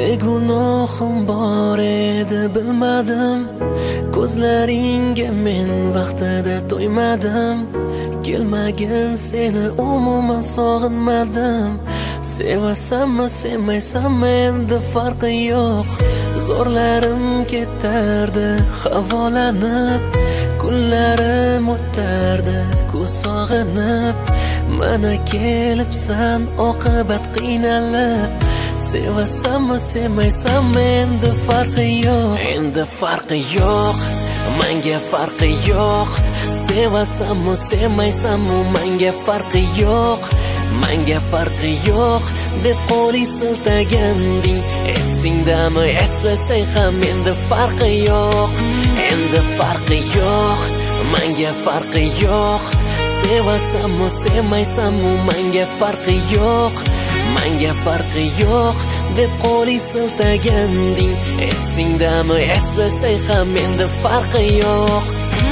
gunohim bor edi bilmadim, ko'zlaringga men vaqtida to'ymadim. Kelmagin seni umuman sog'inmadim. Sevasanmi sevmaysanmi endi farqi yo'q. Zo'rlarim ketardi havolanib, kunlarim o'tardi ko'z sog'inib. Mana kelibsan oqibat qiynalib. Sevasanmi sevmaysanmi endi farqi yo'q. Endi farqi yo'q, menga farqi yo'q. Sevasanmi sevmaysanmi menga farqi yo'q. Menga farqi yo'q deb qo'ling siltaganding. Esingdami eslasang ham endi farqi yo'q. Endi farqi yo'q, menga farqi yo'q. Sevasanmi sevmaysanmi menga farqi yo'q. Menga farqi yo'q deb qo'ling siltaganding. Esingdami eslasang ham endi farqi yo'q.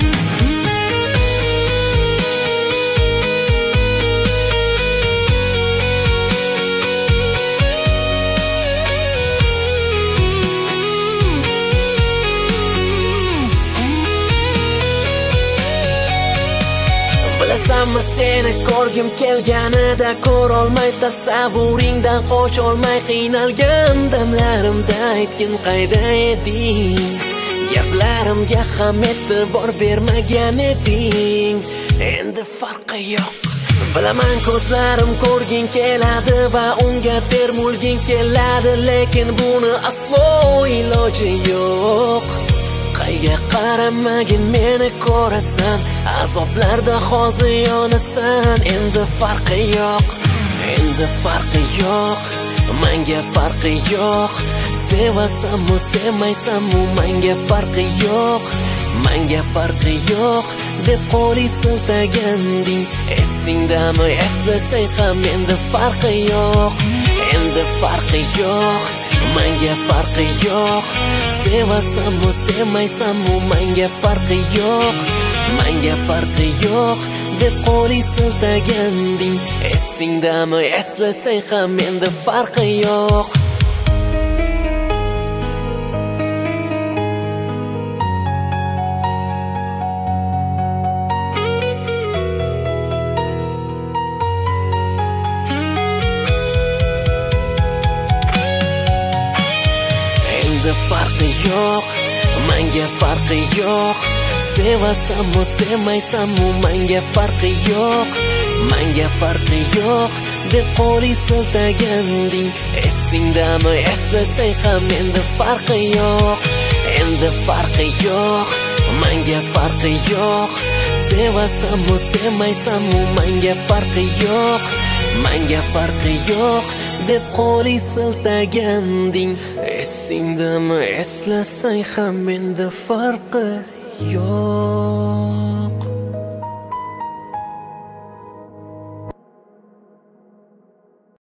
Bilasanmi seni ko'rgim kelganida ko'rolmay tasavvuringdan qocholmay qiynalgan damlarimda aytgin qayda eding. Gaplarimga ham e'tibor bermagan eding. Endi farqi yo'q. Bilaman ko'zlarim ko'rgin keladi va unga termulgin keladi, lekin buni aslo iloji yo'q. Qayga qaramagin meni ko'rasan, azoblarda hozir yonasan. Endi farqi yo'q, endi farqi yo'q. Menga farqi yo'q. Sevasanmi sevmaysanmi menga farqi yo'q. Menga farqi yo'q deb qo'ling siltaganding. Esingdami eslasang ham endi farqi yo'q. Endi farqi yo'q, menga farqi yo'q. Sevasanmi sevmaysanmi menga farqi yo'q. Menga farqi yo'q deb qo'ling siltaganding. Esingdami eslasang ham endi farqi yo'q. Endi farqi yo'q, menga farqi yo'q. Sevasanmi sevmaysanmi menga farqi yo'q. Menga farqi yo'q deb qo'ling siltaganding. Esingdami eslasang ham endi farqi yo'q. Endi farqi yo'q, menga farqi yo'q. Sevasanmi sevmaysanmi menga farqi yo'q. Menga farqi yo'q deb qo'ling siltaganding. Esingdami eslasang ham endi farqi yo'q.